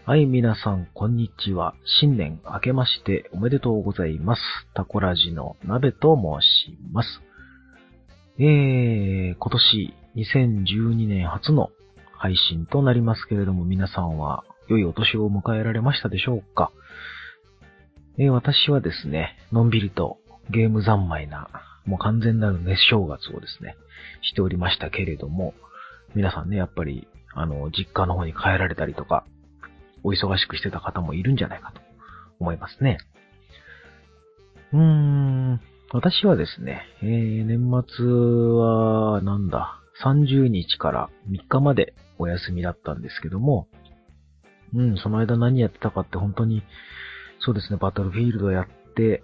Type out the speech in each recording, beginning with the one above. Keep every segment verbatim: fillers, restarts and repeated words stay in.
はい、皆さん、こんにちは。新年明けましておめでとうございます。タコラジの鍋と申します。えー、今年にせんじゅうにねん初の配信となりますけれども、皆さんは良いお年を迎えられましたでしょうか？えー、私はですね、のんびりとゲーム三昧な、もう完全なる熱正月をですね、しておりましたけれども、皆さんね、やっぱり、あの、実家の方に帰られたりとか、お忙しくしてた方もいるんじゃないかと思いますね。うーん、私はですね、えー、年末は、なんだ、さんじゅうにちからみっかまでお休みだったんですけども、うん、その間何やってたかって本当に、そうですね、バトルフィールドやって、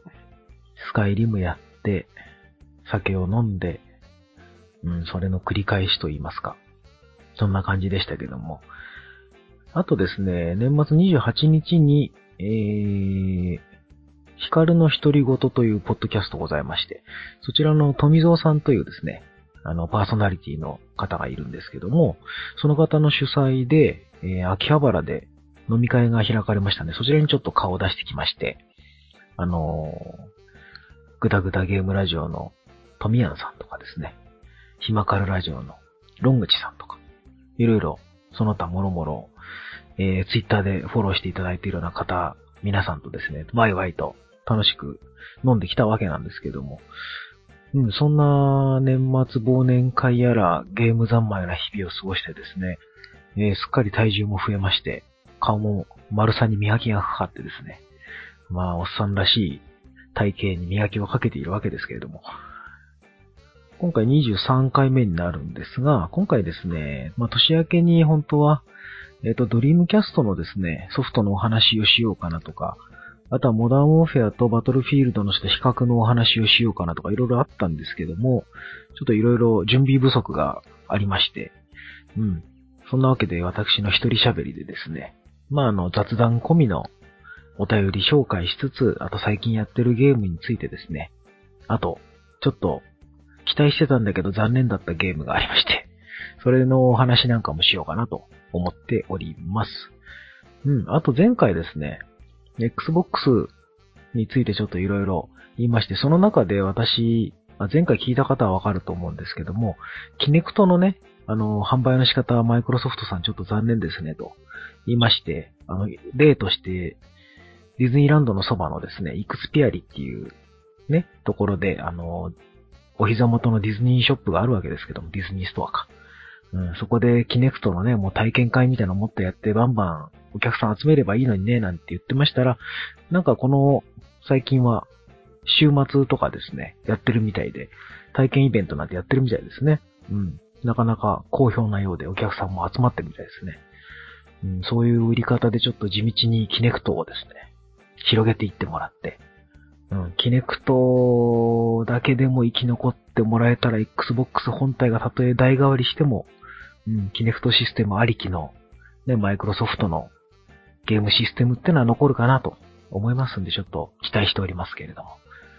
スカイリムやって、酒を飲んで、うん、それの繰り返しと言いますか。そんな感じでしたけども。あとですね、年末にじゅうはちにちに、えー、ヒカルの独り言というポッドキャストございまして、そちらの富蔵さんというですね、あの、パーソナリティの方がいるんですけども、その方の主催で、えー、秋葉原で飲み会が開かれましたね。そちらにちょっと顔を出してきまして、あのー、グダグダゲームラジオのトミヤンさんとかですね、ヒマカルラジオのロングチさんとか、いろいろその他もろもろ、えー、ツイッターでフォローしていただいているような方、皆さんとですね、ワイワイと楽しく飲んできたわけなんですけども、うん、そんな年末忘年会やらゲーム三昧な日々を過ごしてですね、えー、すっかり体重も増えまして、顔も丸さに磨きがかかってですね、まあ、おっさんらしい体型に磨きをかけているわけですけれども、今回にじゅうさんかいめになるんですが、今回ですね、まあ、年明けに本当は、えっと、ドリームキャストのですね、ソフトのお話をしようかなとか、あとはモダンウォーフェアとバトルフィールドの比較のお話をしようかなとかいろいろあったんですけども、ちょっといろいろ準備不足がありまして、うん。そんなわけで私の一人喋りでですね、まあ、あの、雑談込みのお便り紹介しつつ、あと最近やってるゲームについてですね、あと、ちょっと期待してたんだけど残念だったゲームがありまして、それのお話なんかもしようかなと思っております。うん。あと前回ですね、Xbox についてちょっといろいろ言いまして、その中で私、前回聞いた方はわかると思うんですけども、キネクトのね、あの、販売の仕方はマイクロソフトさんちょっと残念ですねと言いまして、あの、例としてディズニーランドのそばのですね、イクスピアリっていうね、ところで、あの、お膝元のディズニーショップがあるわけですけども、ディズニーストアか。うん、そこでキネクトのね、もう体験会みたいなのもっとやってバンバンお客さん集めればいいのにね、なんて言ってましたら、なんかこの最近は週末とかですね、やってるみたいで、体験イベントなんてやってるみたいですね。うん。なかなか好評なようでお客さんも集まってるみたいですね。うん、そういう売り方でちょっと地道にキネクトをですね、広げていってもらって、うん、キネクトだけでも生き残ってもらえたら Xbox 本体がたとえ代替わりしても、うん、キネクトシステムありきの、ね、マイクロソフトのゲームシステムってのは残るかなと思いますんで、ちょっと期待しておりますけれども。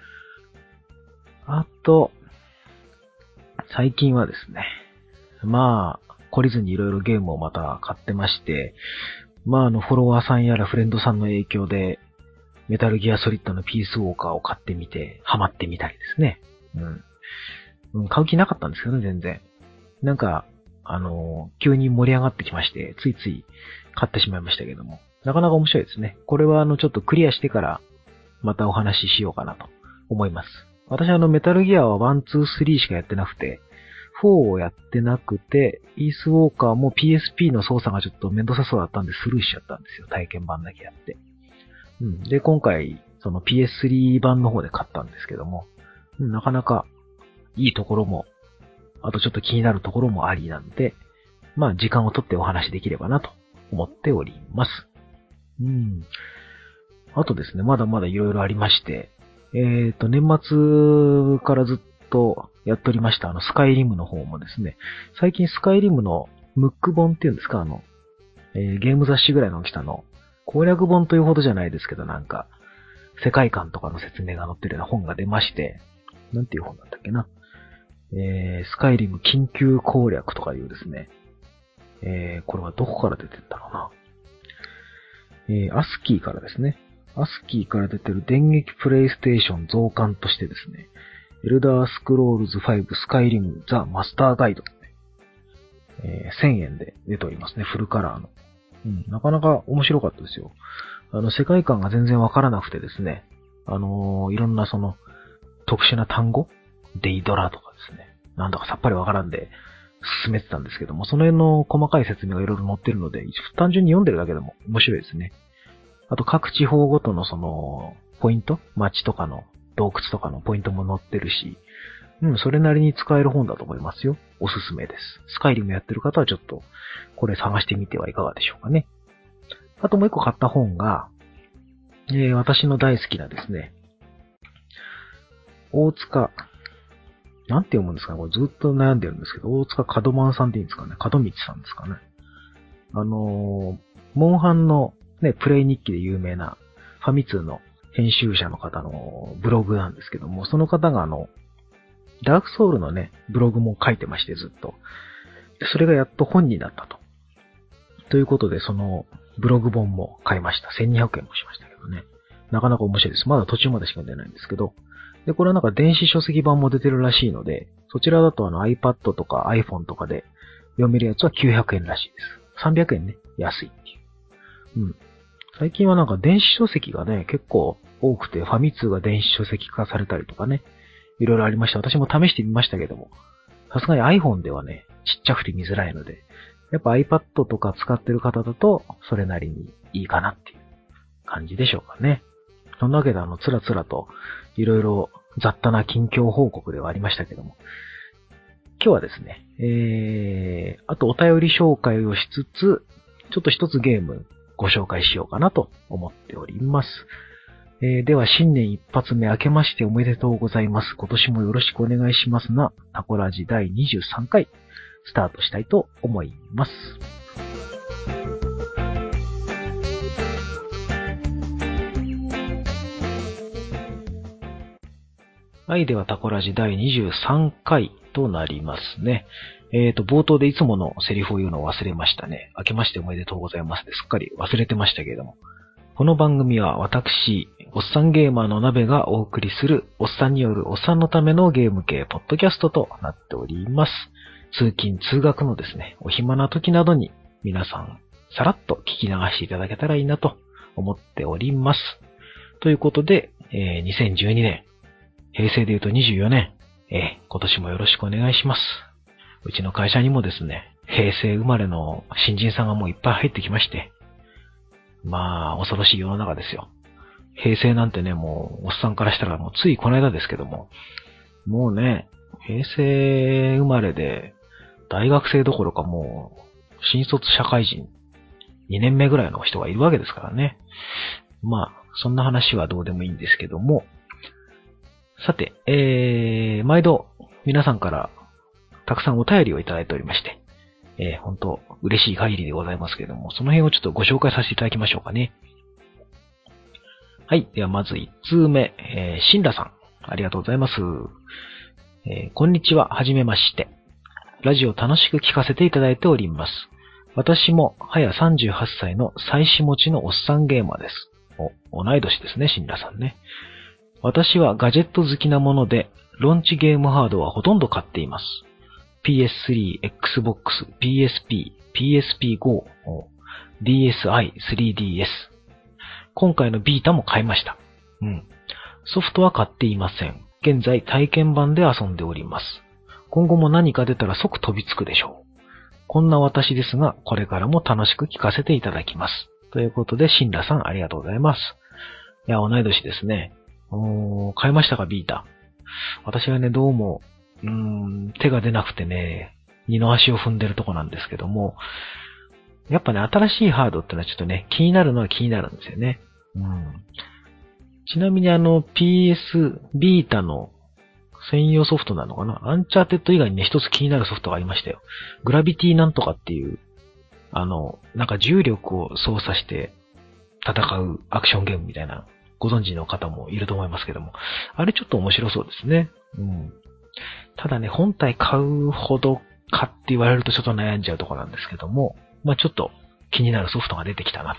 あと、最近はですね、まあ、懲りずにいろいろゲームをまた買ってまして、まあ、あの、フォロワーさんやらフレンドさんの影響で、メタルギアソリッドのピースウォーカーを買ってみて、ハマってみたりですね。うん。うん、買う気なかったんですけどね、全然。なんか、あのー、急に盛り上がってきまして、ついつい買ってしまいましたけども。なかなか面白いですね。これはあの、ちょっとクリアしてから、またお話ししようかなと思います。私はあの、メタルギアはワン、ツー、スリーしかやってなくて、フォーをやってなくて、ピースウォーカーも ピーエスピー の操作がちょっとめんどくさそうだったんでスルーしちゃったんですよ。体験版だけやって。うん。で、今回、その ピーエススリー 版の方で買ったんですけども、うん、なかなかいいところも、あとちょっと気になるところもありなんで、まあ時間をとってお話できればなと思っております。うん。あとですね、まだまだいろいろありまして、えっと、年末からずっとやっておりましたあのスカイリムの方もですね、最近スカイリムのムック本っていうんですか、あの、えーゲーム雑誌ぐらいの大きさの攻略本というほどじゃないですけど、なんか、世界観とかの説明が載ってるような本が出まして、なんていう本だったっけな。えー、スカイリム緊急攻略とかいうですね、えー、これはどこから出てんだろうな。 えー、アスキーからですね。アスキーから出てる電撃プレイステーション増刊としてですね、エルダースクロールズファイブスカイリムザマスターガイド、えー、せんえんで出ておりますね、フルカラーの。うん、なかなか面白かったですよ。あの、世界観が全然わからなくてですね、あのー、いろんなその、特殊な単語デイドラとかですね、なんだかさっぱりわからんで進めてたんですけども、その辺の細かい説明がいろいろ載ってるので、単純に読んでるだけでも面白いですね。あと各地方ごとのその、ポイント街とかの洞窟とかのポイントも載ってるし、うん、それなりに使える本だと思いますよ。おすすめです。スカイリムやってる方はちょっと、これ探してみてはいかがでしょうかね。あともう一個買った本が、えー、私の大好きなですね、大塚、なんて読むんですかね、これずっと悩んでるんですけど、大塚門万さんっていいんですかね、門道さんですかね。あのー、モンハンのね、プレイ日記で有名なファミ通の編集者の方のブログなんですけども、その方があの、ダークソウルのね、ブログも書いてましてずっと。それがやっと本になったと。ということで、そのブログ本も買いました。せんにひゃくえんもしましたけどね。なかなか面白いです。まだ途中までしか出ないんですけど。で、これはなんか電子書籍版も出てるらしいので、そちらだとあの iPad とか iPhone とかで読めるやつはきゅうひゃくえんらしいです。さんびゃくえんね。安いっていう。うん。最近はなんか電子書籍がね、結構多くて、ファミ通が電子書籍化されたりとかね、いろいろありました。私も試してみましたけども、さすがに iPhone ではね、ちっちゃくて見づらいので、やっぱ iPad とか使ってる方だと、それなりにいいかなっていう感じでしょうかね。そんなわけであの、つらつらと、いろいろ雑多な近況報告ではありましたけども、今日はですね、えー、あとお便り紹介をしつつ、ちょっと一つゲームご紹介しようかなと思っております。えー、では新年一発目明けましておめでとうございます。今年もよろしくお願いしますな、タコラジだいにじゅうさんかいスタートしたいと思います。はい、ではタコラジだいにじゅうさんかいとなりますね。えーと、冒頭でいつものセリフを言うのを忘れましたね。明けましておめでとうございますですっかり忘れてましたけれども。この番組は私、おっさんゲーマーの鍋がお送りする、おっさんによるおっさんのためのゲーム系ポッドキャストとなっております。通勤通学のですね、お暇な時などに皆さんさらっと聞き流していただけたらいいなと思っております。ということで、えー、にせんじゅうにねん、平成で言うとにじゅうよねん、えー、今年もよろしくお願いします。うちの会社にもですね、平成生まれの新人さんがもういっぱい入ってきまして、まあ、恐ろしい世の中ですよ。平成なんてね、もう、おっさんからしたらもうついこの間ですけども、もうね、平成生まれで、大学生どころかもう、新卒社会人にねんめぐらいの人がいるわけですからね。まあ、そんな話はどうでもいいんですけども、さて、えー、毎度、皆さんからたくさんお便りをいただいておりまして、えー、本当嬉しい限りでございますけれども、その辺をちょっとご紹介させていただきましょうかね。はい。ではまずいちつうめ、えー、シンラさん。ありがとうございます。えー、こんにちは。はじめまして。ラジオ楽しく聞かせていただいております。私も、はやさんじゅうはっさいの妻子持ちのおっさんゲーマーです。お、同い年ですね、シンラさんね。私はガジェット好きなもので、ローンチゲームハードはほとんど買っています。ピーエススリー、Xbox、ピーエスピー、ピーエスピーゴー、ディーエスアイ、スリーディーエス。今回のビータも買いました。うん。ソフトは買っていません。現在体験版で遊んでおります。今後も何か出たら即飛びつくでしょう。こんな私ですが、これからも楽しく聞かせていただきます。ということで、シンラさんありがとうございます。いや、同い年ですね。おー、買いましたか、ビータ。私はね、どうも、うーん、手が出なくてね、二の足を踏んでるとこなんですけども、やっぱね、新しいハードってのはちょっとね、気になるのは気になるんですよね。うん。ちなみにあの、ピーエス ビータの専用ソフトなのかな、アンチャーテッド以外にね、一つ気になるソフトがありましたよ。グラビティなんとかっていう、あの、なんか重力を操作して戦うアクションゲームみたいな、ご存知の方もいると思いますけども、あれちょっと面白そうですね。うん。ただね、本体買うほどかって言われるとちょっと悩んじゃうところなんですけども、まあちょっと気になるソフトが出てきたなと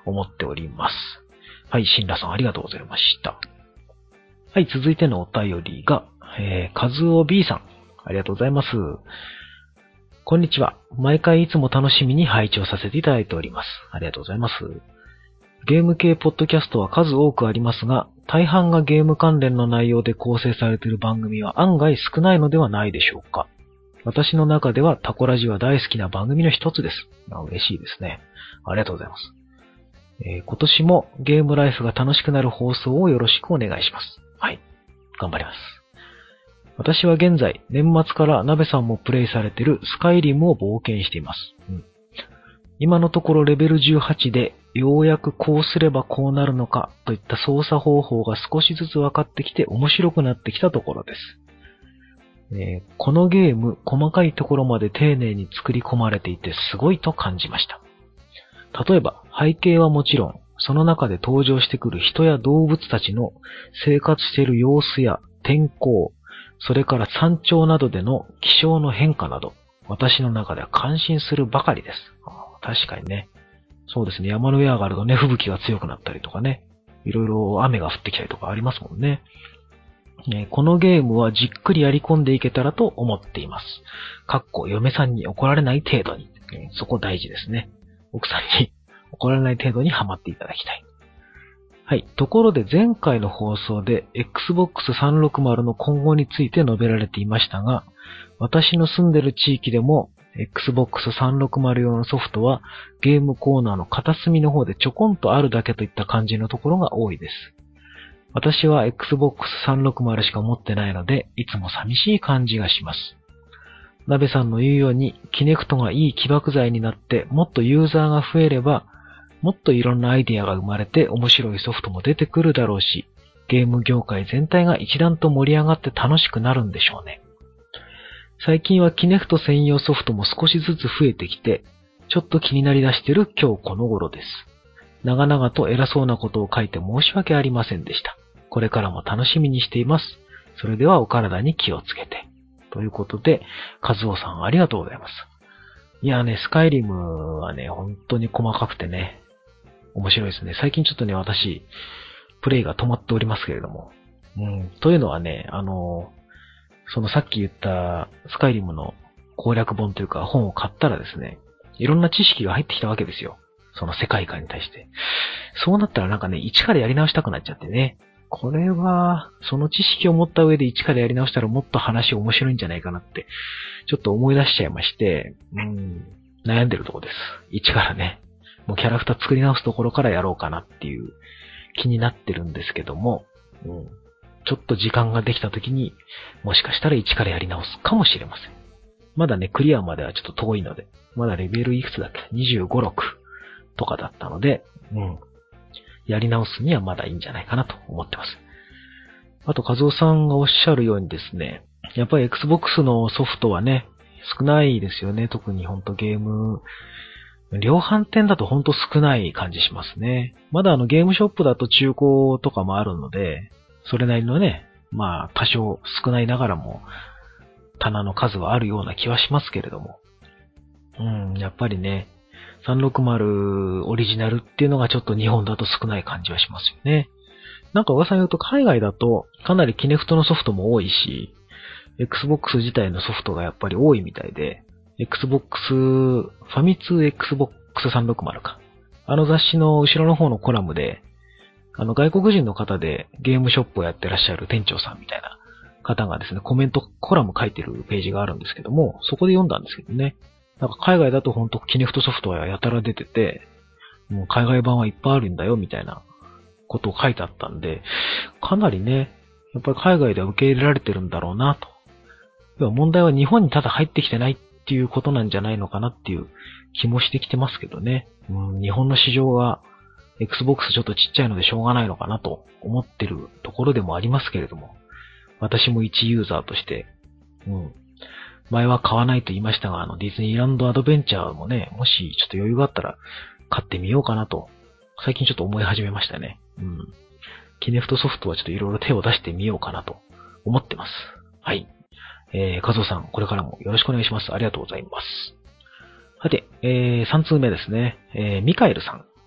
思っております。はい、シンラさんありがとうございました。はい、続いてのお便りが、えー、カズオ B さん、ありがとうございます。こんにちは。毎回いつも楽しみに拝聴させていただいております。ありがとうございます。ゲーム系ポッドキャストは数多くありますが、大半がゲーム関連の内容で構成されている番組は案外少ないのではないでしょうか。私の中ではタコラジは大好きな番組の一つです。あ、嬉しいですね。ありがとうございます。えー、今年もゲームライフが楽しくなる放送をよろしくお願いします。はい。頑張ります。私は現在、年末から鍋さんもプレイされているスカイリムを冒険しています。うん、今のところレベルじゅうはちで、ようやくこうすればこうなるのかといった操作方法が少しずつ分かってきて面白くなってきたところです。えー、このゲーム、細かいところまで丁寧に作り込まれていてすごいと感じました。例えば、背景はもちろん、その中で登場してくる人や動物たちの生活している様子や天候、それから山頂などでの気象の変化など、私の中では感心するばかりです。確かにね。そうですね。山の上上がるとね、吹雪が強くなったりとかね。いろいろ雨が降ってきたりとかありますもんね。このゲームはじっくりやり込んでいけたらと思っています。かっこ嫁さんに怒られない程度に。そこ大事ですね。奥さんに怒られない程度にハマっていただきたい。はい。ところで前回の放送で エックスボックスさんびゃくろくじゅう の今後について述べられていましたが、私の住んでる地域でも エックスボックスさんびゃくろくじゅう 用のソフトはゲームコーナーの片隅の方でちょこんとあるだけといった感じのところが多いです。私は エックスボックスさんびゃくろくじゅう しか持ってないので、いつも寂しい感じがします。鍋さんの言うように、キネクトがいい起爆剤になって、もっとユーザーが増えれば、もっといろんなアイディアが生まれて面白いソフトも出てくるだろうし、ゲーム業界全体が一段と盛り上がって楽しくなるんでしょうね。最近はキネクト専用ソフトも少しずつ増えてきて、ちょっと気になりだしてる今日この頃です。長々と偉そうなことを書いて申し訳ありませんでした。これからも楽しみにしています。それではお体に気をつけて。ということで、カズオさんありがとうございます。いやね、スカイリムはね、本当に細かくてね、面白いですね。最近ちょっとね、私、プレイが止まっておりますけれども。うん、というのはね、あの、そのさっき言ったスカイリムの攻略本というか本を買ったらですね、いろんな知識が入ってきたわけですよ。その世界観に対して。そうなったらなんかね、一からやり直したくなっちゃってね。これは、その知識を持った上で一からやり直したらもっと話面白いんじゃないかなって、ちょっと思い出しちゃいまして、うん、悩んでるとこです。一からね、もうキャラクター作り直すところからやろうかなっていう気になってるんですけども、うん、ちょっと時間ができた時に、もしかしたら一からやり直すかもしれません。まだね、クリアまではちょっと遠いので、まだレベルいくつだっけ ?にじゅうご、ろくとかだったので、うん。やり直すにはまだいいんじゃないかなと思ってます。あと、カズオさんがおっしゃるようにですね、やっぱり Xbox のソフトはね、少ないですよね。特にほんとゲーム、量販店だとほんと少ない感じしますね。まだあのゲームショップだと中古とかもあるので、それなりのね、まあ多少少ないながらも棚の数はあるような気はしますけれども。うん、やっぱりね、さんびゃくろくじゅうオリジナルっていうのがちょっと日本だと少ない感じはしますよね。なんか噂によると海外だとかなりキネクトのソフトも多いし、Xbox 自体のソフトがやっぱり多いみたいで、Xbox、ファミ通 Xbox さんびゃくろくじゅうか。あの雑誌の後ろの方のコラムで、あの外国人の方でゲームショップをやってらっしゃる店長さんみたいな方がですね、コメント、コラム書いてるページがあるんですけども、そこで読んだんですけどね。なんか海外だとほんとキネクトソフトはやたら出てて、もう海外版はいっぱいあるんだよみたいなことを書いてあったんで、かなりね、やっぱり海外では受け入れられてるんだろうなと。要は問題は日本にただ入ってきてないっていうことなんじゃないのかなっていう気もしてきてますけどね。うん、日本の市場が Xbox ちょっとちっちゃいのでしょうがないのかなと思ってるところでもありますけれども、私も一ユーザーとして、うん、前は買わないと言いましたが、あのディズニーランドアドベンチャーもね、もしちょっと余裕があったら買ってみようかなと、最近ちょっと思い始めましたね。うん。キネフトソフトはちょっといろいろ手を出してみようかなと思ってます。はい。えー、カズオさん、これからもよろしくお願いします。ありがとうございます。さて、えー、さん通目ですね。えー、ミカエルさん。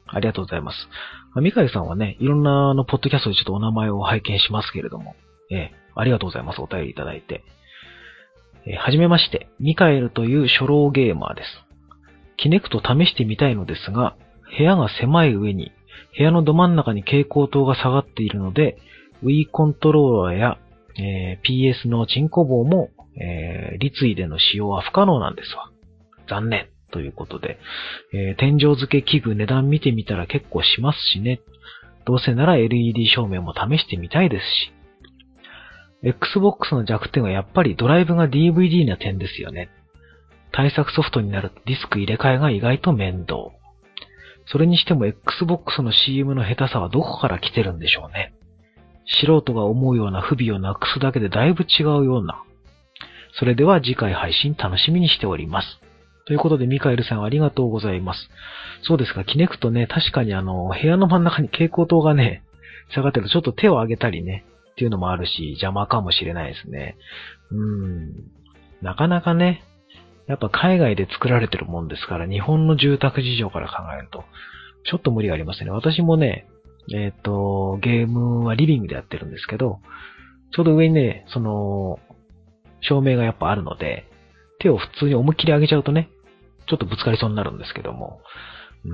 ありがとうございます。ミカエルさんはね、いろんなあの、ポッドキャストでちょっとお名前を拝見しますけれども、ええ、ありがとうございます。お便りいただいて。えー、はじめまして、ミカエルという初老ゲーマーです。キネクト試してみたいのですが、部屋が狭い上に、部屋のど真ん中に蛍光灯が下がっているので、Wii コントローラーや、えー、ピーエス のチンコ棒も、えー、立位での使用は不可能なんですわ。残念。ということで、えー、天井付け器具値段見てみたら結構しますしね。どうせなら エルイーディー 照明も試してみたいですし。Xbox の弱点はやっぱりドライブが ディーブイディー な点ですよね。対策ソフトになるとディスク入れ替えが意外と面倒。それにしても Xbox の シーエム の下手さはどこから来てるんでしょうね。素人が思うような不備をなくすだけでだいぶ違うような。それでは次回配信楽しみにしております。ということで、ミカエルさんありがとうございます。そうですか、キネクトね、確かにあの、部屋の真ん中に蛍光灯がね、下がってるとちょっと手を上げたりね、っていうのもあるし、邪魔かもしれないですね。うーん。なかなかね、やっぱ海外で作られてるもんですから、日本の住宅事情から考えると、ちょっと無理がありますね。私もね、えっと、ゲームはリビングでやってるんですけど、ちょうど上にね、その、照明がやっぱあるので、手を普通に思いっきり上げちゃうとね、ちょっとぶつかりそうになるんですけども。うん。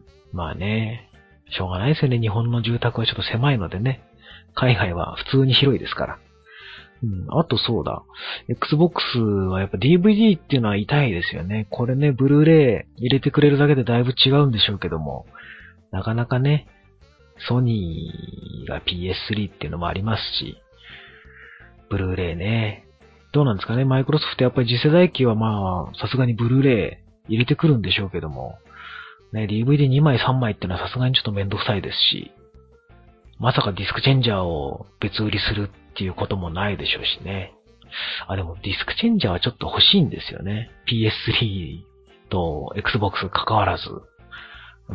まあね、しょうがないですよね。日本の住宅はちょっと狭いのでね。海外は普通に広いですから。うん。あとそうだ。Xbox はやっぱ ディーブイディー っていうのは痛いですよね。これね、ブルーレイ入れてくれるだけでだいぶ違うんでしょうけども。なかなかね、ソニーが ピーエススリー っていうのもありますし、ブルーレイね。どうなんですかね。マイクロソフトやっぱり次世代機はまあ、さすがにブルーレイ入れてくるんでしょうけども、ね、ディーブイディーに 枚さんまいってのはさすがにちょっとめんどくさいですし、まさかディスクチェンジャーを別売りするっていうこともないでしょうしね。あ、でもディスクチェンジャーはちょっと欲しいんですよね。ピーエススリー と Xbox 関わらず。うん。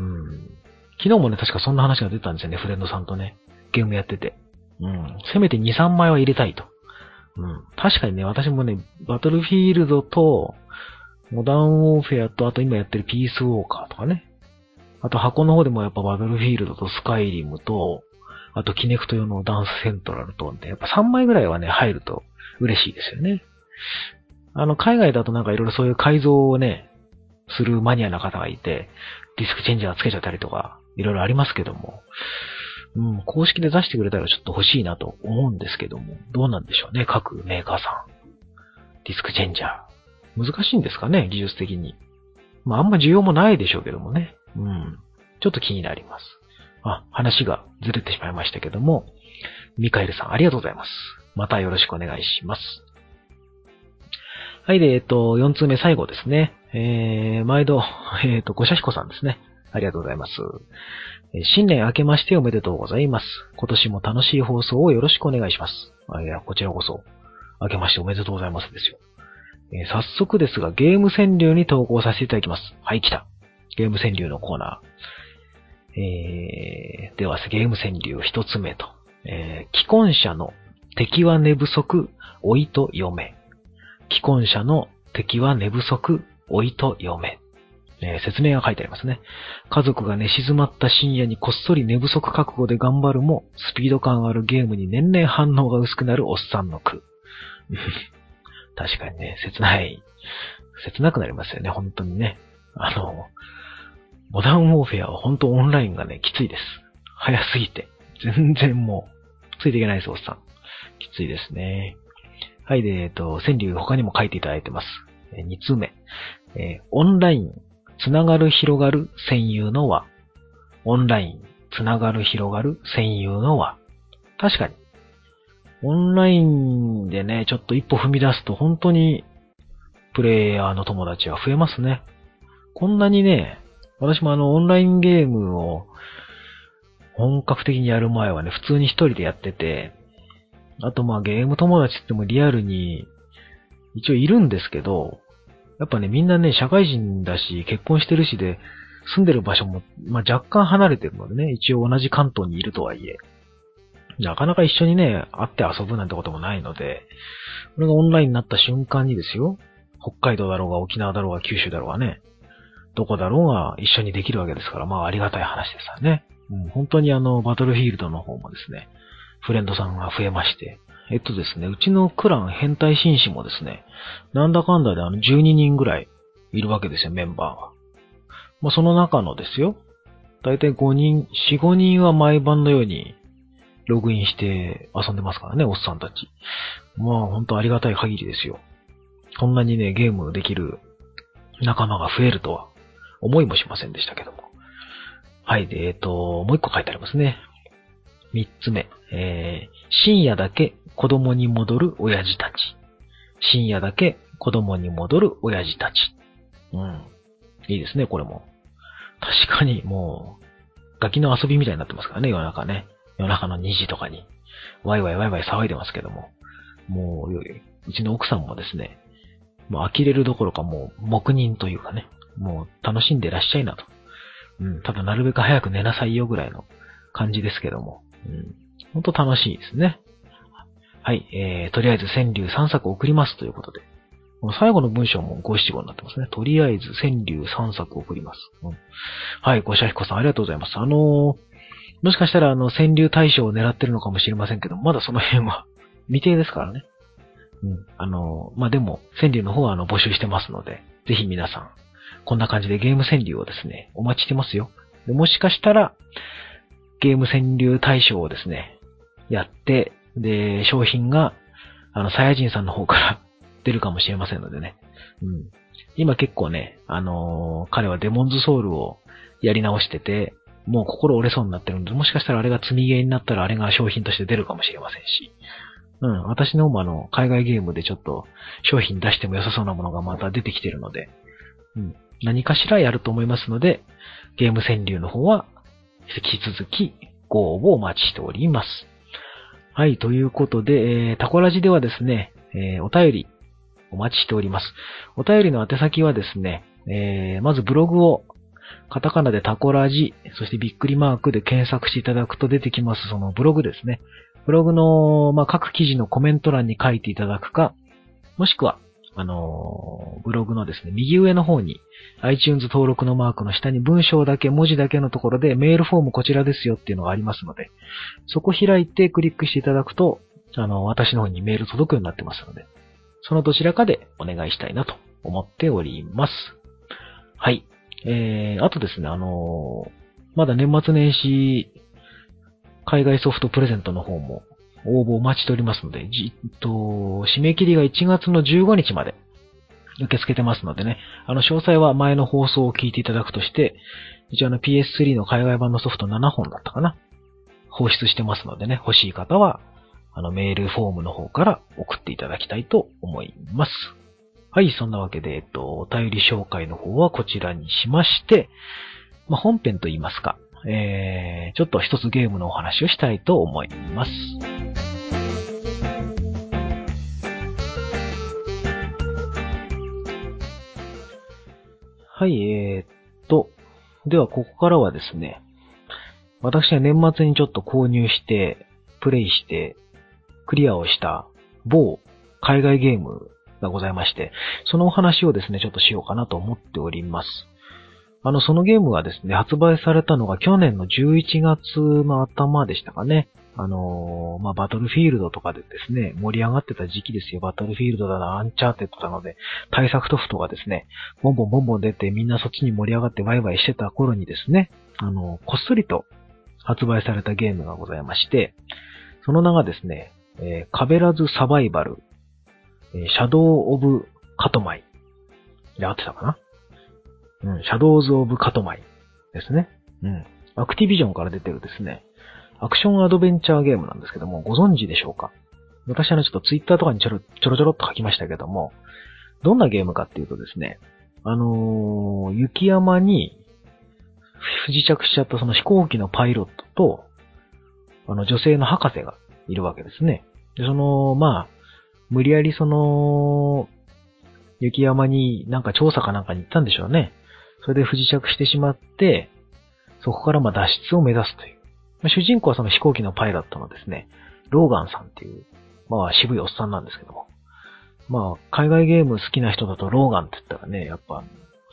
昨日もね、確かそんな話が出たんですよね、フレンドさんとね。ゲームやってて。うん。せめてに、さんまいは入れたいと。うん。確かにね、私もね、バトルフィールドと、モダンウォーフェアと、あと今やってるピースウォーカーとかね。あと箱の方でもやっぱバトルフィールドとスカイリムと、あとキネクト用のダンスセントラルと、やっぱさんまいぐらいはね、入ると嬉しいですよね。あの、海外だとなんかいろいろそういう改造をね、するマニアな方がいて、ディスクチェンジャーつけちゃったりとか、いろいろありますけども、うん、公式で出してくれたらちょっと欲しいなと思うんですけども、どうなんでしょうね、各メーカーさん。ディスクチェンジャー。難しいんですかね、技術的に。まあ、あんま需要もないでしょうけどもね。うん。ちょっと気になります。あ、話がずれてしまいましたけども、ミカエルさんありがとうございます。またよろしくお願いします。はい、で、えっと、よん通目最後ですね。えー、毎度、えっと、ごしゃひこさんですね。ありがとうございます。新年明けましておめでとうございます。今年も楽しい放送をよろしくお願いします。あ、いや、こちらこそ、明けましておめでとうございますですよ。えー、早速ですが、ゲーム川柳に投稿させていただきます。はい、来た。ゲーム川柳のコーナー。えー、では、ゲーム川柳一つ目と。えー、既婚者の敵は寝不足、老いと嫁。既婚者の敵は寝不足、老いと嫁。えー、説明が書いてありますね。家族が寝静まった深夜にこっそり寝不足覚悟で頑張るも、スピード感あるゲームに年々反応が薄くなるおっさんの句。確かにね、切ない。切なくなりますよね、本当にね。あの、モダンウォーフェアは本当オンラインがね、きついです。早すぎて。全然もう、ついていけないです、おっさん。きついですね。はい、で、えっと、川柳他にも書いていただいてます。えー、に通目。えー、オンライン、つながる広がる戦友の輪。オンライン、つながる広がる戦友の輪。確かに。オンラインでね、ちょっと一歩踏み出すと本当にプレイヤーの友達は増えますね。こんなにね、私もあのオンラインゲームを本格的にやる前はね、普通に一人でやってて、あとまあゲーム友達ってもリアルに一応いるんですけど、やっぱねみんなね社会人だし結婚してるしで住んでる場所もまあ若干離れてるのでね、一応同じ関東にいるとはいえ、なかなか一緒にね、会って遊ぶなんてこともないので、これがオンラインになった瞬間にですよ、北海道だろうが沖縄だろうが九州だろうがね、 どこだろうが一緒にできるわけですから、まあありがたい話ですよね。うん、本当にあの、バトルフィールドの方もですね、フレンドさんが増えまして、えっとですね、うちのクラン変態紳士もですね、なんだかんだであのじゅうににんぐらいいるわけですよ、メンバーは。まあその中のですよ、だいたいごにん、よん、ごにんは毎晩のようにログインして遊んでますからね、おっさんたち。まあ本当ありがたい限りですよ。こんなにね、ゲームできる仲間が増えるとは思いもしませんでしたけども。はい、で、えっと、もう一個書いてありますね。三つ目。えー、深夜だけ子供に戻る親父たち。深夜だけ子供に戻る親父たち。うん。いいですね、これも。確かにもう、ガキの遊びみたいになってますからね、夜中ね。夜中のにじとかに。ワイワイワイワイ騒いでますけども。もう、うちの奥さんもですね、もう呆れるどころかもう黙認というかね、もう楽しんでらっしゃいなと。うん、ただなるべく早く寝なさいよぐらいの感じですけども。うん、ほんと楽しいですね。はい、えー、とりあえず川柳さんさく送りますということで。この最後の文章もご七五になってますね。とりあえず川柳さんさく送ります。うん、はい、ごしゃひこさんありがとうございます。あのー、もしかしたらあの川柳大賞を狙ってるのかもしれませんけど、まだその辺は未定ですからね。うん。あの、まあ、でも、川柳の方はあの募集してますので、ぜひ皆さん、こんな感じでゲーム川柳をですね、お待ちしてますよ。でもしかしたら、ゲーム川柳大賞をですね、やって、で、商品が、あの、サヤジンさんの方から出るかもしれませんのでね。うん。今結構ね、あのー、彼はデモンズソウルをやり直してて、もう心折れそうになってるんで、もしかしたらあれが積みゲーになったらあれが商品として出るかもしれませんし。うん、私の方もあの、海外ゲームでちょっと商品出しても良さそうなものがまた出てきてるので、うん、何かしらやると思いますので、ゲーム川柳の方は、引き続きご応募お待ちしております。はい、ということで、えー、タコラジではですね、えー、お便りお待ちしております。お便りの宛先はですね、えー、まずブログをカタカナでタコラジ、そしてびっくりマークで検索していただくと出てきますそのブログですね。ブログの、まあ、各記事のコメント欄に書いていただくか、もしくは、あのー、ブログのですね、右上の方に iTunes 登録のマークの下に文章だけ、文字だけのところでメールフォームこちらですよっていうのがありますので、そこ開いてクリックしていただくと、あの、私の方にメール届くようになってますので、そのどちらかでお願いしたいなと思っております。はい。えー、あとですね、あのー、まだ年末年始、海外ソフトプレゼントの方も応募お待ちしておりますので、じっと、締め切りがいちがつのじゅうごにちまで受け付けてますのでね、あの、詳細は前の放送を聞いていただくとして、一応あの ピーエススリー の海外版のソフトななほんだったかな。放出してますのでね、欲しい方は、あの、メールフォームの方から送っていただきたいと思います。はい、そんなわけで、えっと、お便り紹介の方はこちらにしまして、まあ、本編といいますか、えー、ちょっと一つゲームのお話をしたいと思います。はい、えー、っと、ではここからはですね、私は年末にちょっと購入して、プレイして、クリアをした某海外ゲームがございまして、そのお話をですね、ちょっとしようかなと思っております。あの、そのゲームがですね、発売されたのが去年のじゅういちがつの頭でしたかね。あのー、まあ、バトルフィールドとかでですね、盛り上がってた時期ですよ。バトルフィールドだな、アンチャーテッドなので、対策ソフトがですね、ボンボンボンボン出てみんなそっちに盛り上がってワイワイしてた頃にですね、あのー、こっそりと発売されたゲームがございまして、その名がですね、えー、カベラズサバイバル、えー、シャドウオブカトマイ。で合ってたかな？うん、シャドウズオブカトマイですね。うん。アクティビジョンから出てるですね、アクションアドベンチャーゲームなんですけども、ご存知でしょうか？私はね、ちょっとツイッターとかにちょろちょろちょろっと書きましたけども、どんなゲームかっていうとですね、あのー、雪山に不時着しちゃったその飛行機のパイロットと、あの女性の博士がいるわけですね。で、その、まあ、無理やりその、雪山になんか調査かなんかに行ったんでしょうね。それで不時着してしまって、そこからまあ脱出を目指すという。まあ、主人公はその飛行機のパイロットのですね、ローガンさんっていう、まあ渋いおっさんなんですけども。まあ、海外ゲーム好きな人だとローガンって言ったらね、やっぱ、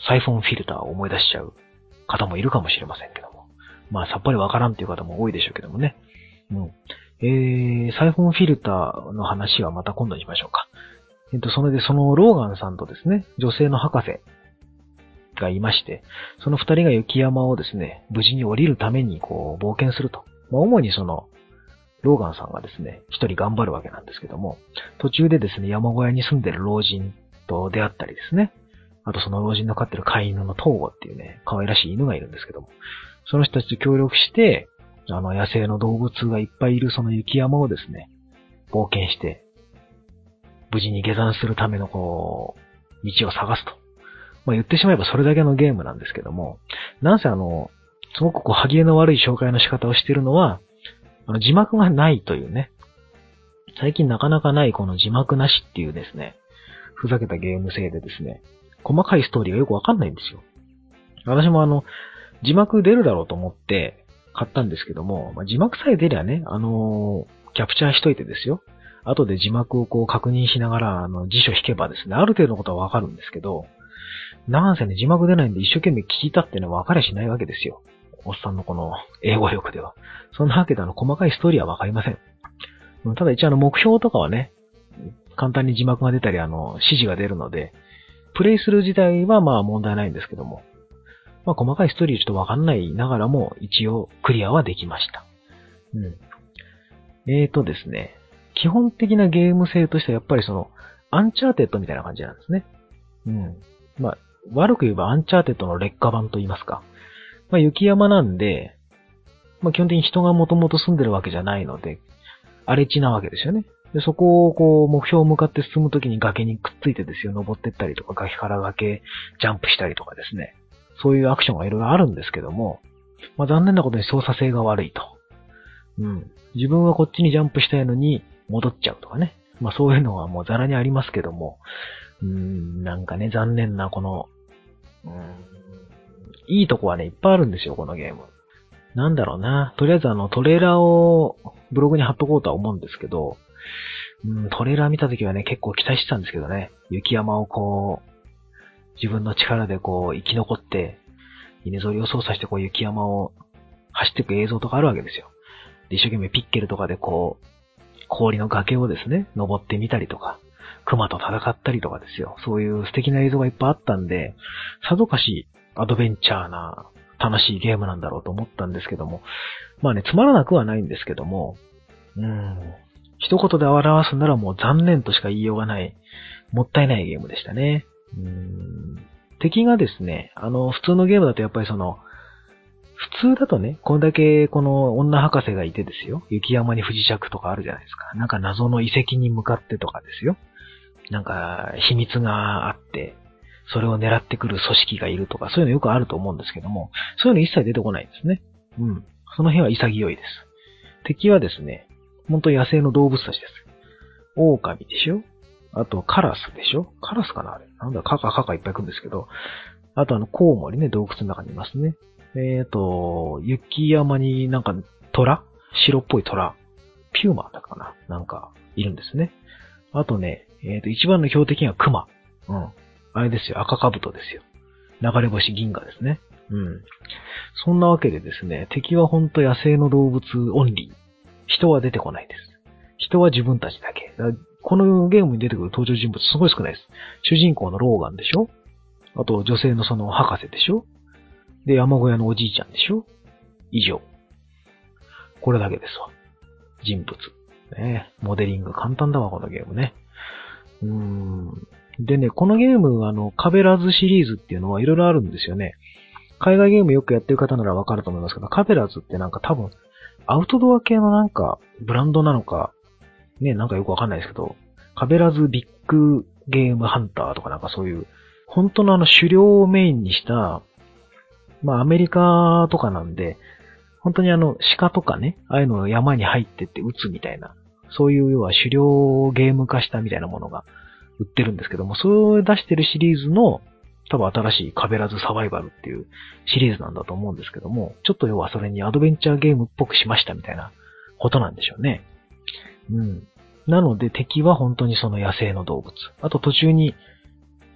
サイフォンフィルターを思い出しちゃう方もいるかもしれませんけども。まあ、さっぱりわからんっていう方も多いでしょうけどもね。うん。えー、サイフォンフィルターの話はまた今度にしましょうか。えっと、それでそのローガンさんとですね、女性の博士がいまして、その二人が雪山をですね、無事に降りるためにこう冒険すると。まあ、主にその、ローガンさんがですね、一人頑張るわけなんですけども、途中でですね、山小屋に住んでる老人と出会ったりですね、あとその老人の飼ってる飼い犬のトーゴっていうね、可愛らしい犬がいるんですけども、その人たちと協力して、あの野生の動物がいっぱいいるその雪山をですね、冒険して、無事に下山するためのこう、道を探すと。まあ言ってしまえばそれだけのゲームなんですけども、なんせあの、すごくこう、歯切れの悪い紹介の仕方をしているのは、あの字幕がないというね、最近なかなかないこの字幕なしっていうですね、ふざけたゲーム性でですね、細かいストーリーがよくわかんないんですよ。私もあの、字幕出るだろうと思って買ったんですけども、まあ、字幕さえ出りゃね、あのー、キャプチャーしといてですよ。後で字幕をこう確認しながら、あの、辞書引けばですね、ある程度のことはわかるんですけど、なんせね、字幕出ないんで一生懸命聞いたっていうのはわかりゃしないわけですよ。おっさんのこの英語力では。そんなわけであの、細かいストーリーはわかりません。ただ一応あの、目標とかはね、簡単に字幕が出たり、あの、指示が出るので、プレイする自体はまあ問題ないんですけども、まあ細かいストーリーちょっとわかんないながらも一応クリアはできました。うん。えーとですね、基本的なゲーム性としてはやっぱりその、アンチャーテッドみたいな感じなんですね。うん。まあ、悪く言えばアンチャーテッドの劣化版と言いますか。まあ雪山なんで、まあ基本的に人がもともと住んでるわけじゃないので、荒れ地なわけですよね。で、そこをこう、目標を向かって進むときに崖にくっついてですよ、登ってったりとか、崖から崖、ジャンプしたりとかですね。そういうアクションがいろいろあるんですけども、まあ残念なことに操作性が悪いと。うん。自分はこっちにジャンプしたいのに戻っちゃうとかね。まあそういうのはもうザラにありますけども、うーん、なんかね、残念なこの、うーん、いいとこはね、いっぱいあるんですよ、このゲーム。なんだろうな。とりあえずあの、トレーラーをブログに貼っとこうとは思うんですけど、うん、トレーラー見たときはね、結構期待してたんですけどね。雪山をこう、自分の力でこう、生き残って、稲沿いを操作してこう、雪山を走っていく映像とかあるわけですよ。で、一生懸命ピッケルとかでこう、氷の崖をですね、登ってみたりとか、熊と戦ったりとかですよ。そういう素敵な映像がいっぱいあったんで、さぞかしアドベンチャーな、楽しいゲームなんだろうと思ったんですけども、まあね、つまらなくはないんですけども、うーん、一言で表すならもう残念としか言いようがない、もったいないゲームでしたね。うーん、敵がですね、あの、普通のゲームだとやっぱりその、普通だとね、これだけこの女博士がいてですよ、雪山に不時着とかあるじゃないですか。なんか謎の遺跡に向かってとかですよ。なんか秘密があって、それを狙ってくる組織がいるとか、そういうのよくあると思うんですけども、そういうの一切出てこないんですね。うん。その辺は潔いです。敵はですね、本当野生の動物たちです。狼でしょ？あとカラスでしょ？カラスかなあれ。なんだ、カカカカいっぱい来るんですけど、あとあのコウモリね、洞窟の中にいますね。えーと、雪山になんか虎？白っぽい虎。ピューマだかななんかいるんですね。あとね、えーと、一番の標的がクマ。うん。あれですよ、赤兜ですよ。流れ星銀河ですね。うん。そんなわけでですね、敵はほんと野生の動物オンリー。人は出てこないです。人は自分たちだけ。だこのゲームに出てくる登場人物すごい少ないです。主人公のローガンでしょ？あと女性のその博士でしょ？で、山小屋のおじいちゃんでしょ？以上。これだけですわ。人物。ね、モデリング簡単だわ、このゲームね。うーん。でね、このゲーム、あの、カベラズシリーズっていうのはいろいろあるんですよね。海外ゲームよくやってる方ならわかると思いますけど、カベラズってなんか多分、アウトドア系のなんか、ブランドなのか、ね、なんかよくわかんないですけど、カベラズビッグゲームハンターとかなんかそういう、本当のあの狩猟をメインにした、まあアメリカとかなんで、本当にあの鹿とかね、ああいうのを山に入ってって撃つみたいな、そういう要は狩猟ゲーム化したみたいなものが売ってるんですけども、それを出してるシリーズの、多分新しいカベラズサバイバルっていうシリーズなんだと思うんですけども、ちょっと要はそれにアドベンチャーゲームっぽくしましたみたいなことなんでしょうね。うん。なので敵は本当にその野生の動物。あと途中に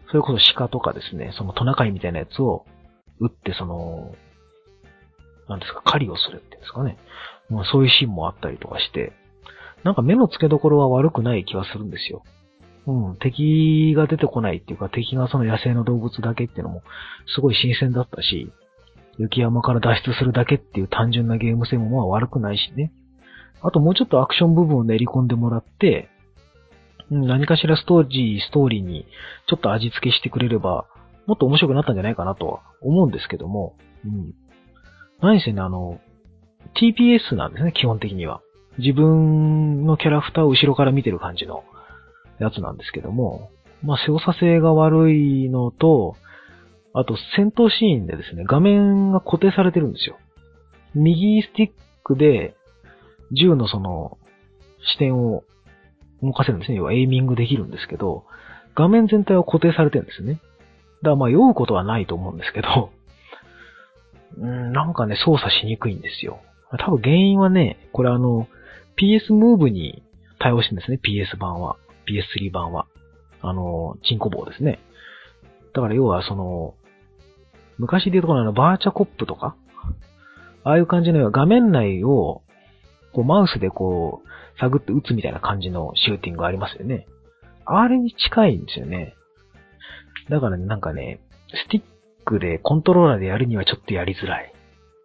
それこそ鹿とかですね、そのトナカイみたいなやつを撃って、その、なんですか、狩りをするっていうんですかね。もうそういうシーンもあったりとかして、なんか目の付けどころは悪くない気はするんですよ。うん、敵が出てこないっていうか、敵がその野生の動物だけっていうのも、すごい新鮮だったし、雪山から脱出するだけっていう単純なゲーム性もまあ悪くないしね。あともうちょっとアクション部分を練り込んでもらって、何かしらストーリー、ストーリーにちょっと味付けしてくれれば、もっと面白くなったんじゃないかなとは思うんですけども、うん。何せね、あの、ティーピーエス なんですね、基本的には。自分のキャラクターを後ろから見てる感じのやつなんですけども、まあ、操作性が悪いのと、あと戦闘シーンでですね、画面が固定されてるんですよ。右スティックで銃のその視点を動かせるんですね。要はエイミングできるんですけど、画面全体は固定されてるんですね。だからまあ酔うことはないと思うんですけど、うん、なんかね、操作しにくいんですよ。多分原因はね、これあの、ピーエス Move に対応してるんですね、ピーエス 版は。ピーエススリー 版は。あの、チンコ棒ですね。だから要はその、昔で言うところのバーチャコップとか、ああいう感じの画面内を、こうマウスでこう、探って撃つみたいな感じのシューティングありますよね。あれに近いんですよね。だからね、なんかね、スティックでコントローラーでやるにはちょっとやりづらい。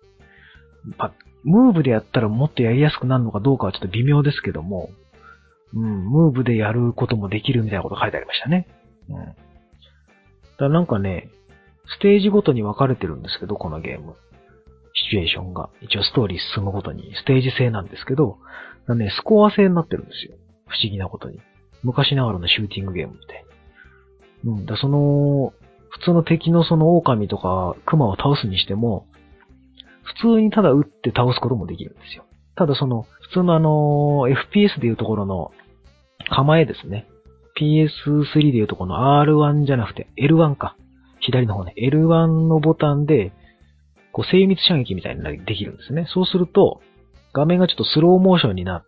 ムーブでやったらもっとやりやすくなるのかどうかはちょっと微妙ですけども、うん、ムーブでやることもできるみたいなこと書いてありましたね。うん。だからなんかね、ステージごとに分かれてるんですけど、このゲーム。シチュエーションが。一応ストーリー進むごとにステージ制なんですけど、ね、スコア制になってるんですよ。不思議なことに。昔ながらのシューティングゲームみたいに。うん。だその、普通の敵のその狼とか熊を倒すにしても、普通にただ撃って倒すこともできるんですよ。ただその、普通のあの、エフピーエス でいうところの構えですね。ピーエススリー でいうとこの アールワン じゃなくて エルワン か。左の方ね。エルワン のボタンで、こう精密射撃みたいにできるんですね。そうすると、画面がちょっとスローモーションになって、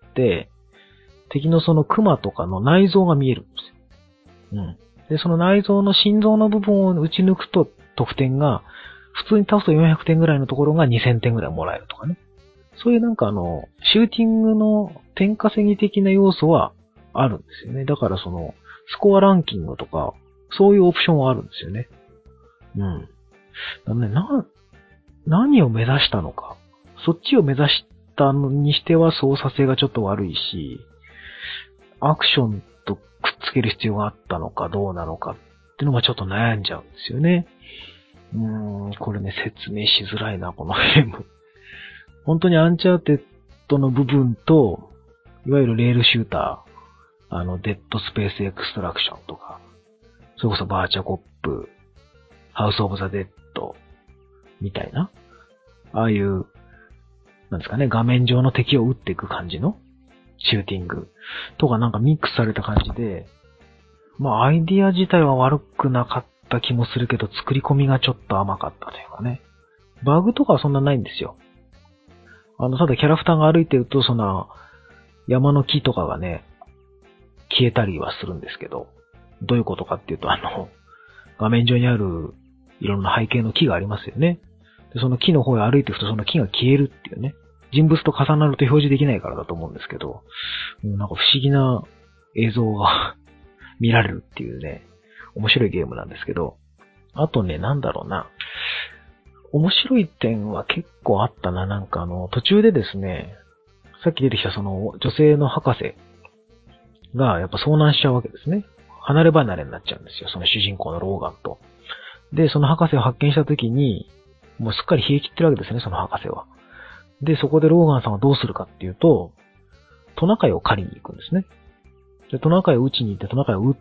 敵のそのクマとかの内臓が見えるんですよ。うん。で、その内臓の心臓の部分を打ち抜くと得点が、普通に倒すとよんひゃくてんぐらいのところがにせんてんぐらいもらえるとかね。そういうなんかあの、シューティングの点稼ぎ的な要素はあるんですよね。だからその、スコアランキングとか、そういうオプションはあるんですよね。うん。だね、な、何を目指したのか。そっちを目指したのにしては操作性がちょっと悪いし、アクションとくっつける必要があったのかどうなのかっていうのがちょっと悩んじゃうんですよね。うーん、これね、説明しづらいな、このゲーム。本当にアンチャーテッドの部分と、いわゆるレールシューター、あの、デッドスペースエクストラクションとか、それこそバーチャコップ、ハウスオブザデッド、みたいな、ああいう、なんですかね、画面上の敵を撃っていく感じのシューティングとかなんかミックスされた感じで、まあアイディア自体は悪くなかった気もするけど、作り込みがちょっと甘かったというかね。バグとかはそんなないんですよ。あの、ただキャラクターが歩いてると、その、山の木とかがね、消えたりはするんですけど、どういうことかっていうと、あの、画面上にあるいろんな背景の木がありますよね。でその木の方へ歩いていくとその木が消えるっていうね。人物と重なると表示できないからだと思うんですけど、なんか不思議な映像が見られるっていうね、面白いゲームなんですけど、あとね、なんだろうな。面白い点は結構あったな。なんかあの、途中でですね、さっき出てきたその女性の博士がやっぱ遭難しちゃうわけですね。離れ離れになっちゃうんですよ。その主人公のローガンと。で、その博士を発見した時に、もうすっかり冷え切ってるわけですね、その博士は。で、そこでローガンさんはどうするかっていうと、トナカイを狩りに行くんですね。で、トナカイを撃ちに行ってトナカイを撃って、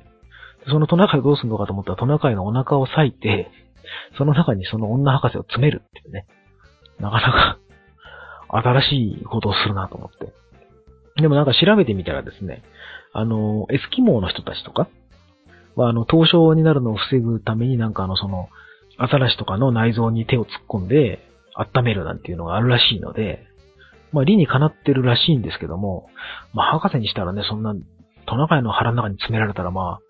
そのトナカイをどうするのかと思ったらトナカイのお腹を裂いて、その中にその女博士を詰めるっていうね。なかなか新しいことをするなと思って。でもなんか調べてみたらですね、あの、エスキモーの人たちとかは、あの、凍傷になるのを防ぐためになんかあの、その、アザラシとかの内臓に手を突っ込んで温めるなんていうのがあるらしいので、まあ理にかなってるらしいんですけども、まあ博士にしたらね、そんなトナカイの腹の中に詰められたらまあ、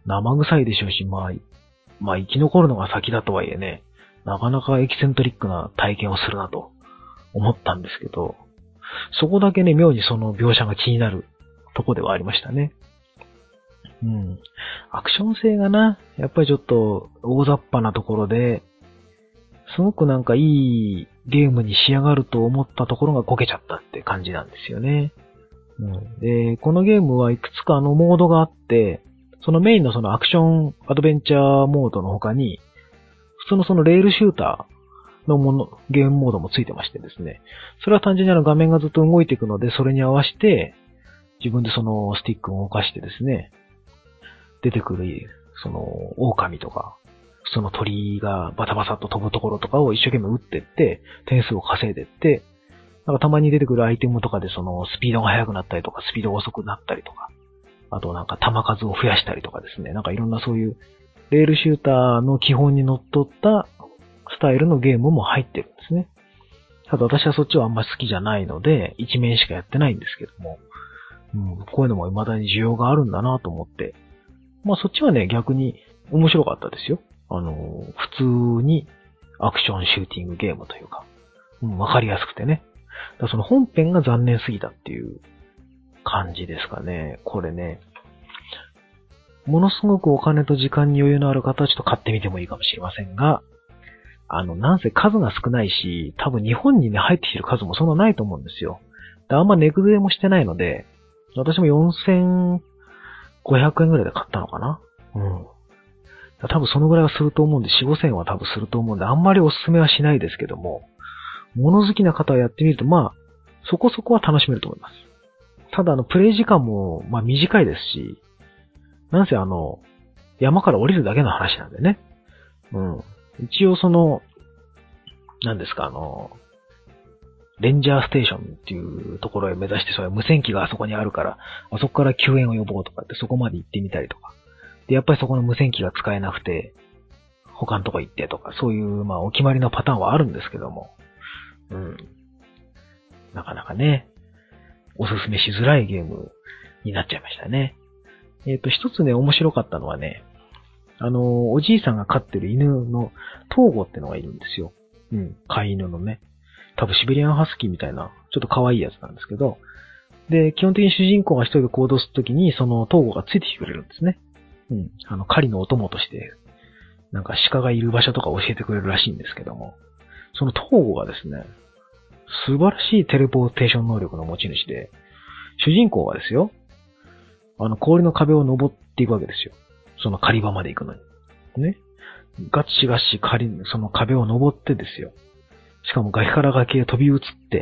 生臭いでしょうし、まあ、まあ生き残るのが先だとはいえね、なかなかエキセントリックな体験をするなと思ったんですけど、そこだけね、妙にその描写が気になるとこではありましたね。うん。アクション性がな、やっぱりちょっと大雑把なところで、すごくなんかいいゲームに仕上がると思ったところがこけちゃったって感じなんですよね。うん、で、このゲームはいくつかのモードがあって、そのメインのそのアクションアドベンチャーモードの他に、普通のそのレールシューターのもの、ゲームモードもついてましてですね。それは単純にあの画面がずっと動いていくので、それに合わせて、自分でそのスティックを動かしてですね、出てくる、その、狼とか、その鳥がバタバタっと飛ぶところとかを一生懸命撃ってって、点数を稼いでって、なんかたまに出てくるアイテムとかでそのスピードが速くなったりとか、スピードが遅くなったりとか、あとなんか弾数を増やしたりとかですね、なんかいろんなそういうレールシューターの基本にのっとったスタイルのゲームも入ってるんですね。ただ私はそっちはあんまり好きじゃないので、一面しかやってないんですけども、うん、こういうのも未だに需要があるんだなと思って、まあそっちはね、逆に面白かったですよ。あの、普通にアクションシューティングゲームというか、うん、わかりやすくてね。だからその本編が残念すぎたっていう感じですかね。これね、ものすごくお金と時間に余裕のある方はちょっと買ってみてもいいかもしれませんが、あの、なんせ数が少ないし、多分日本にね、入ってきてる数もそんなないと思うんですよ。であんま値崩れもしてないので、私もよんせんごひゃくえんぐらいで買ったのかな。うん。多分そのぐらいはすると思うんで、よん、ごせんは多分すると思うんで、あんまりおすすめはしないですけども、物好きな方はやってみると、まあ、そこそこは楽しめると思います。ただ、あの、プレイ時間も、まあ短いですし、なんせあの、山から降りるだけの話なんでね。うん。一応その、何ですか、あの、レンジャーステーションっていうところへ目指して、それ無線機があそこにあるから、あそこから救援を呼ぼうとかってそこまで行ってみたりとか。で、やっぱりそこの無線機が使えなくて、他のとこ行ってとか、そういう、まあ、お決まりのパターンはあるんですけども。うん。なかなかね、おすすめしづらいゲームになっちゃいましたね。えっと、一つね、面白かったのはね、あの、おじいさんが飼ってる犬のトーゴってのがいるんですよ。うん、飼い犬のね。多分シベリアンハスキーみたいな、ちょっと可愛いやつなんですけど、で、基本的に主人公が一人で行動するときに、そのトーゴがついてきてくれるんですね。うん、あの、狩りのお供として、なんか鹿がいる場所とか教えてくれるらしいんですけども、そのトーゴがですね、素晴らしいテレポーテーション能力の持ち主で、主人公はですよ、あの氷の壁を登っていくわけですよ。その狩り場まで行くのに。ね。ガッチガチ狩り、その壁を登ってですよ。しかも崖から崖へ飛び移って、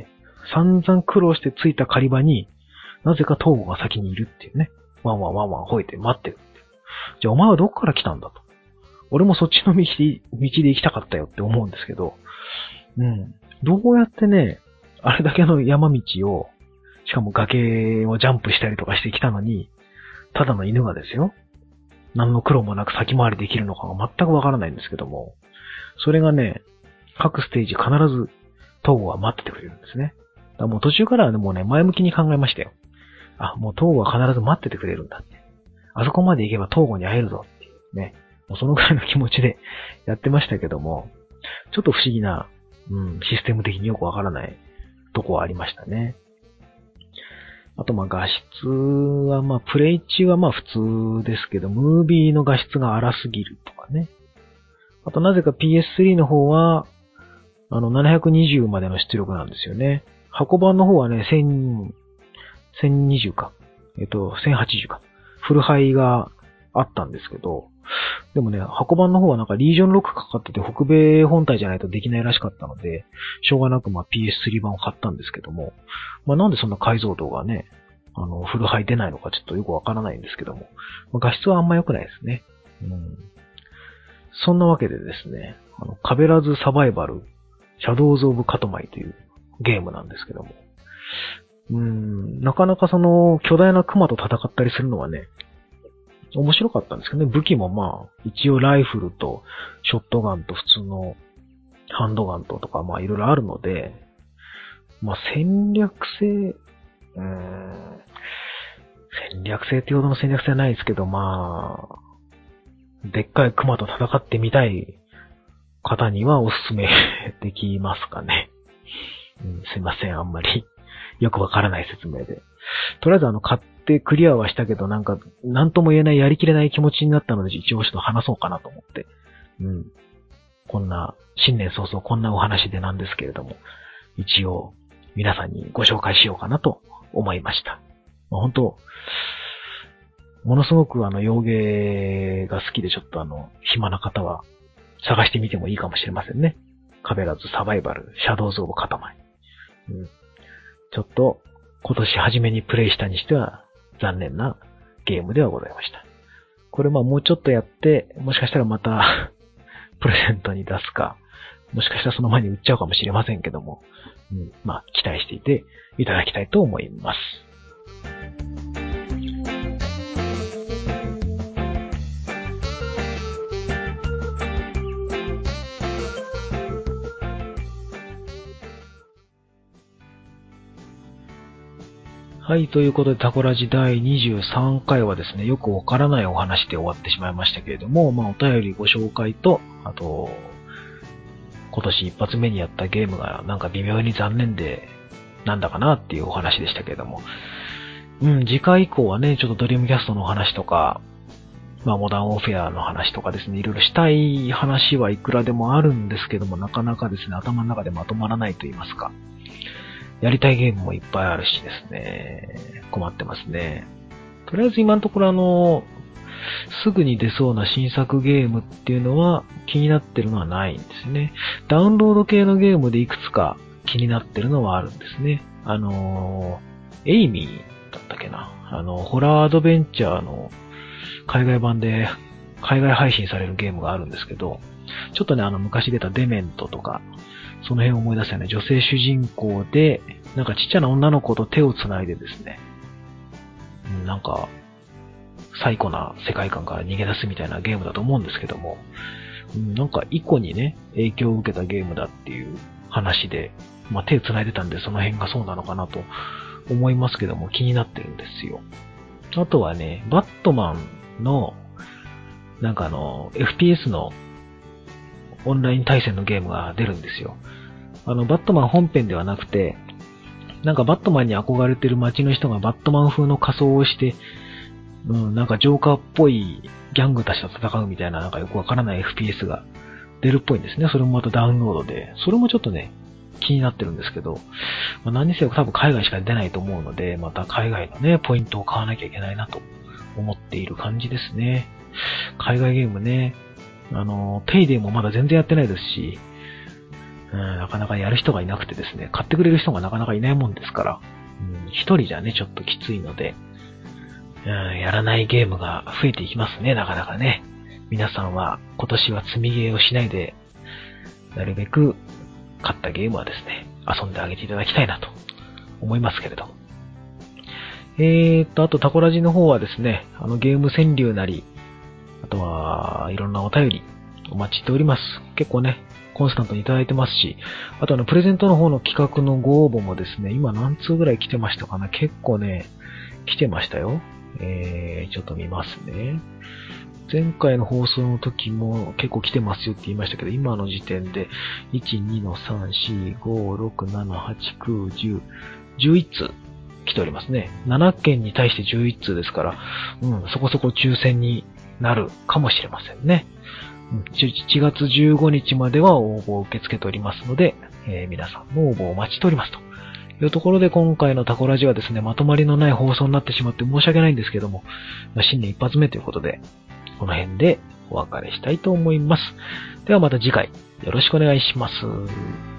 散々苦労して着いた狩り場に、なぜかトーゴが先にいるっていうね。ワンワンワンワン吠えて待ってるって。じゃあお前はどこから来たんだと。俺もそっちの道で、道で行きたかったよって思うんですけど、うん。どうやってね、あれだけの山道を、しかも崖をジャンプしたりとかしてきたのに、ただの犬がですよ。何の苦労もなく先回りできるのかが全くわからないんですけども、それがね、各ステージ必ずトーゴは待っててくれるんですね。だからもう途中からはね、もうね、前向きに考えましたよ。あ、もうトーゴは必ず待っててくれるんだって。あそこまで行けばトーゴに会えるぞっていうね。もうそのぐらいの気持ちでやってましたけども、ちょっと不思議な、うん、システム的によくわからないとこはありましたね。あとまあ画質はまあプレイ中はまあ普通ですけど、ムービーの画質が荒すぎるとかね。あとなぜか ピーエススリー の方は、あのななひゃくにじゅうまでの出力なんですよね。箱版の方はね、せん、せんにじゅうか。えっと、せんはちじゅうか。フルハイがあったんですけど、でもね、箱版の方はなんかリージョンロックかかってて北米本体じゃないとできないらしかったので、しょうがなくまあ ピーエススリー 版を買ったんですけども、まあなんでそんな解像度がね、あの、フルハイ出ないのかちょっとよくわからないんですけども、まあ、画質はあんま良くないですね。うん。そんなわけでですね、あの、カベラズサバイバル、シャドウズ・オブ・カトマイというゲームなんですけども、うーん、なかなかその巨大なクマと戦ったりするのはね、面白かったんですけどね、武器もまあ、一応ライフルとショットガンと普通のハンドガンととかまあいろいろあるので、まあ戦略性、うーん、戦略性っていうほどの戦略性はないですけど、まあ、 でっかいクマと戦ってみたい方にはおすすめできますかね。うん、すいません、あんまりよくわからない説明で。とりあえずあの、買ってクリアはしたけど、なんか、なんとも言えないやりきれない気持ちになったので、一応ちょっと話そうかなと思って。うん。こんな、新年早々こんなお話でなんですけれども、一応、皆さんにご紹介しようかなと思いました。まあ、本当、ものすごくあの、洋芸が好きでちょっとあの、暇な方は、探してみてもいいかもしれませんね。カベラズサバイバル、シャドウズオブカタマイ。うん。ちょっと、今年初めにプレイしたにしては、残念なゲームではございました。これまあもうちょっとやって、もしかしたらまた、プレゼントに出すか、もしかしたらその前に売っちゃうかもしれませんけども、うん、まあ期待していていただきたいと思います。はい、ということで、タコラジだいにじゅうさんかいはですね、よくわからないお話で終わってしまいましたけれども、まあ、お便りご紹介と、あと、今年一発目にやったゲームがなんか微妙に残念で、なんだかなっていうお話でしたけれども、うん、次回以降はね、ちょっとドリームキャストの話とか、まあ、モダンオフェアの話とかですね、いろいろしたい話はいくらでもあるんですけども、なかなかですね、頭の中でまとまらないと言いますか。やりたいゲームもいっぱいあるしですね、困ってますね。とりあえず今のところあの、すぐに出そうな新作ゲームっていうのは気になってるのはないんですね。ダウンロード系のゲームでいくつか気になってるのはあるんですね。あの、エイミーだったっけな。あの、ホラーアドベンチャーの海外版で海外配信されるゲームがあるんですけど、ちょっとね、あの昔出たデメントとか、その辺を思い出すよね。女性主人公で、なんかちっちゃな女の子と手をつないでですね、なんか、最古な世界観から逃げ出すみたいなゲームだと思うんですけども、なんかイコにね、影響を受けたゲームだっていう話で、まあ手をつないでたんでその辺がそうなのかなと思いますけども気になってるんですよ。あとはね、バットマンの、なんかあの、エフピーエス のオンライン対戦のゲームが出るんですよ。あの、バットマン本編ではなくて、なんかバットマンに憧れてる街の人がバットマン風の仮装をして、うん、なんかジョーカーっぽいギャングたちと戦うみたいななんかよくわからない エフピーエス が出るっぽいんですね。それもまたダウンロードで。それもちょっとね、気になってるんですけど、まあ、何にせよ多分海外しか出ないと思うので、また海外のね、ポイントを買わなきゃいけないなと思っている感じですね。海外ゲームね、あの、ペイデーもまだ全然やってないですし、うん、なかなかやる人がいなくてですね、買ってくれる人がなかなかいないもんですから、うん、一人じゃね、ちょっときついので、うん、やらないゲームが増えていきますね、なかなかね。皆さんは今年は積みゲーをしないで、なるべく買ったゲームはですね、遊んであげていただきたいなと思いますけれども。えーと、あとタコラジの方はですね、あのゲーム川柳なり、あとはいろんなお便りお待ちしております。結構ね、コンスタントにいただいてますし、あとあのプレゼントの方の企画のご応募もですね、今何通ぐらい来てましたかな。結構ね、来てましたよ。えー、ちょっと見ますね。前回の放送の時も結構来てますよって言いましたけど、今の時点でいち、にのさん、よん、ご、ろく、なな、はち、きゅう、じゅう、じゅういち通来ておりますね。ななけんに対してじゅういち通ですから、うん、そこそこ抽選になるかもしれませんね。しちがつじゅうごにちまでは応募を受け付けておりますので、えー、皆さんの応募をお待ちしておりますというところで、今回のタコラジはですね、まとまりのない放送になってしまって申し訳ないんですけども、新年一発目ということで、この辺でお別れしたいと思います。ではまた次回よろしくお願いします。